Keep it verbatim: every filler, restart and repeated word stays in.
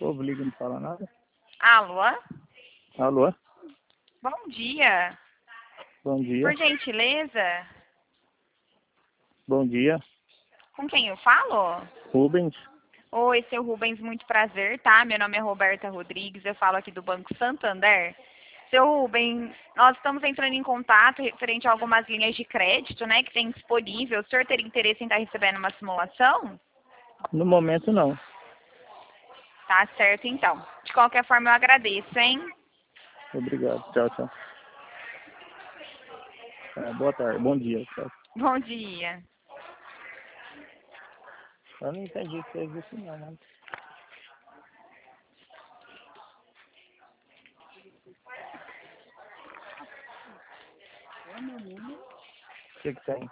povo liga e não fala nada. Alô? Alô? Bom dia. Bom dia. Por gentileza, Bom dia. com quem eu falo? Rubens. Oi, seu Rubens, muito prazer, tá? Meu nome é Roberta Rodrigues, eu falo aqui do Banco Santander. Seu Rubens, nós estamos entrando em contato referente a algumas linhas de crédito, né, que tem disponível. O senhor teria interesse em estar recebendo uma simulação? No momento, não. Tá certo, então. De qualquer forma, eu agradeço, hein? Obrigado. Tchau, tchau. É, boa tarde. Bom dia. Tchau. Bom dia. Eu não entendi o que é isso, não, mano. O que que tem?